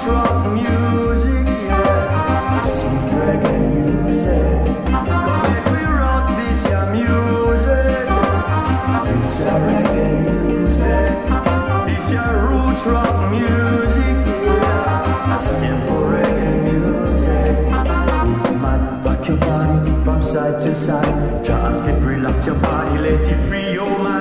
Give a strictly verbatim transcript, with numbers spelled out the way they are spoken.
roots rock music, yeah. Sweet reggae music. Come make we rock this your music. This your reggae music. This your roots rock music, yeah. Simple reggae music. Roots man, rock your body from side to side. Just get relax your body, let it free your mind.